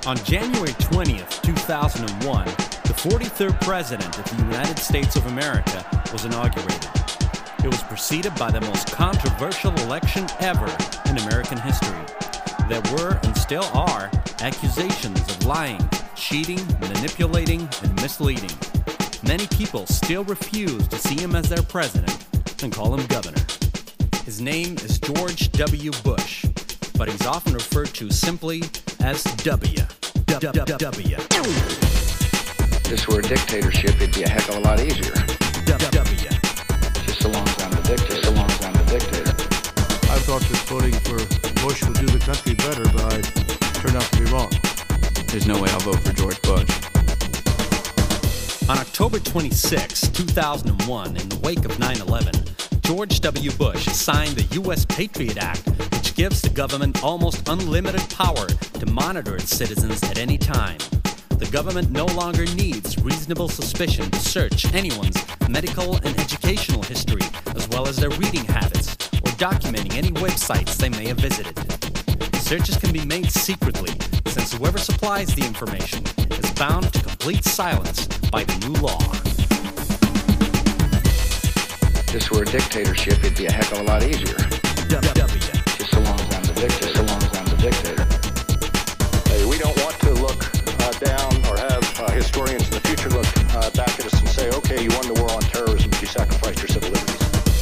On January 20th, 2001, the 43rd President of the United States of America was inaugurated. It was preceded by the most controversial election ever in American history. There were, and still are, accusations of lying, cheating, manipulating, and misleading. Many people still refuse to see him as their president and call him governor. His name is George W. Bush, but he's often referred to simply as W. W. This were a dictatorship, it'd be a heck of a lot easier. W. Just so long as I'm the dictator. So long as I'm the dictator. I thought that voting for Bush would do the country better, but I turned out to be wrong. There's no way I'll vote for George Bush. On October 26, 2001, in the wake of 9/11, George W. Bush signed the U.S. Patriot Act, which gives the government almost unlimited power to monitor its citizens at any time. The government no longer needs reasonable suspicion to search anyone's medical and educational history, as well as their reading habits, or documenting any websites they may have visited. Searches can be made secretly, since whoever supplies the information is bound to complete silence by the new law. If this were a dictatorship, it'd be a heck of a lot easier. W. Just so long as I'm the dictator. So long as I'm the dictator. We don't want to look down or have historians in the future look back at us and say, okay, you won the war on terrorism, but you sacrificed your civil liberties.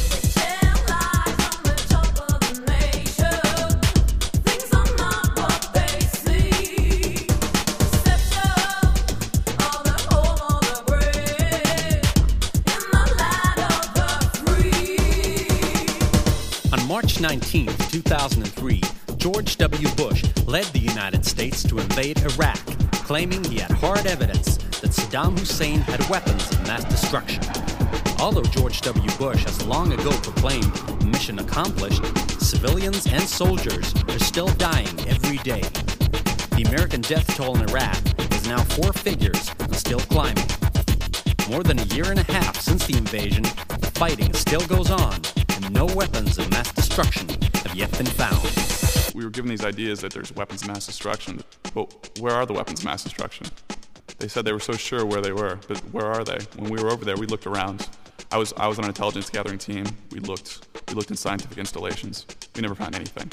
On March 19, 2003, George W. Bush led the United States to invade Iraq, claiming he had hard evidence that Saddam Hussein had weapons of mass destruction. Although George W. Bush has long ago proclaimed mission accomplished, civilians and soldiers are still dying every day. The American death toll in Iraq is now 4 figures and still climbing. More than a year and a half since the invasion, the fighting still goes on, and no weapons of mass destruction have yet been found. We were given these ideas that there's weapons of mass destruction, but where are the weapons of mass destruction? They said they were so sure where they were, but where are they? When we were over there, we looked around. I was on an intelligence gathering team. We looked in scientific installations. We never found anything.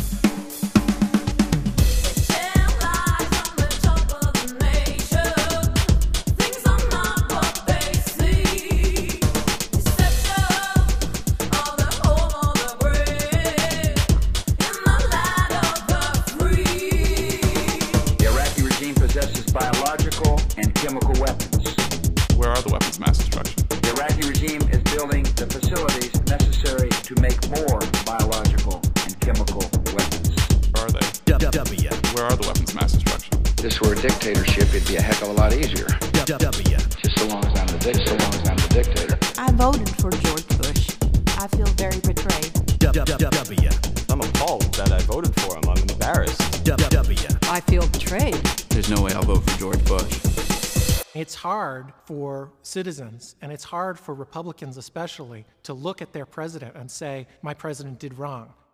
Biological and chemical weapons. Where are the weapons of mass destruction? The Iraqi regime is building the facilities necessary to make more biological and chemical weapons. Where are they? W. Where are the weapons of mass destruction? If this were a dictatorship, it'd be a heck of a lot easier. W. Just so long as I'm the dictator. So long as I'm the dictator. I voted for George Bush. I feel very betrayed. W. I'm appalled that I voted for him. I'm embarrassed. W. I feel betrayed. There's no way I'll vote for George Bush. It's hard for citizens, and it's hard for Republicans especially, to look at their president and say, my president did wrong.